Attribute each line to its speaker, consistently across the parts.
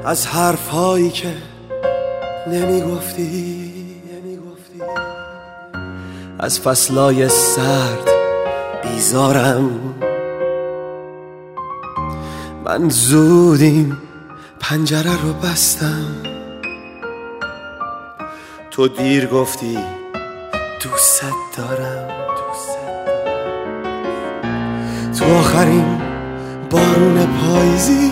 Speaker 1: از حرفهایی که نمیگفتی، از فصلای سرد بیزارم. من زود این پنجره رو بستم، تو دیر گفتی دوست دارم. تو آخرین بارون پاییزی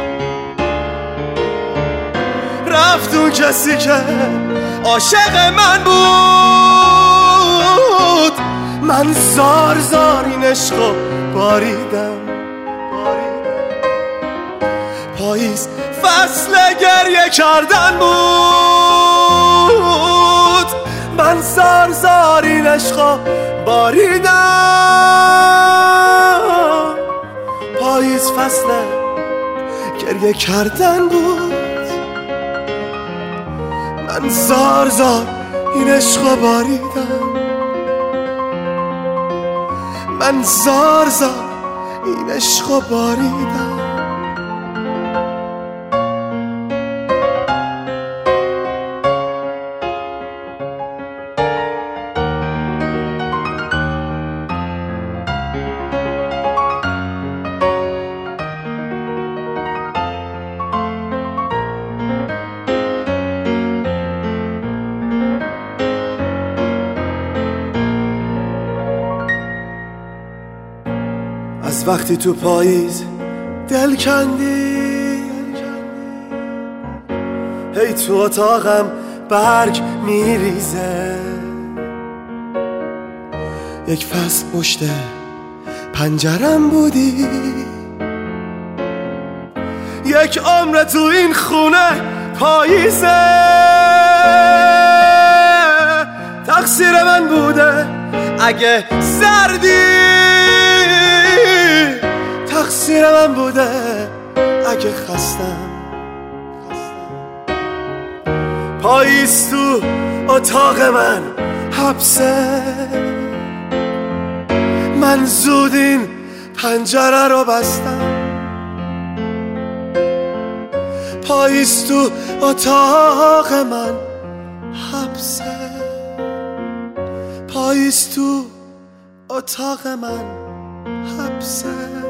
Speaker 1: رفت اون کسی که عاشق من بود. من زار زار این عشقو باریدم. پاییز فصل گریه کردن بود. من زار زار این عشقو باریدم. پاییز فصل گریه کردن بود. من زار زار این عشقو باریدم. من زار زار این عشقو باریدم. از وقتی تو پاییز دل کندی، هی تو اتاقم برگ میریزه. یک فصل پشت پنجرم بودی، یک عمر تو این خونه پاییزه. تقصیر من بوده اگه سردی، تقصیر من بوده اگه خستم. پاییز تو اتاق من حبسه. من زود این پنجره رو بستم. پاییز تو اتاق من حبسه. پاییز تو اتاق من حبسه.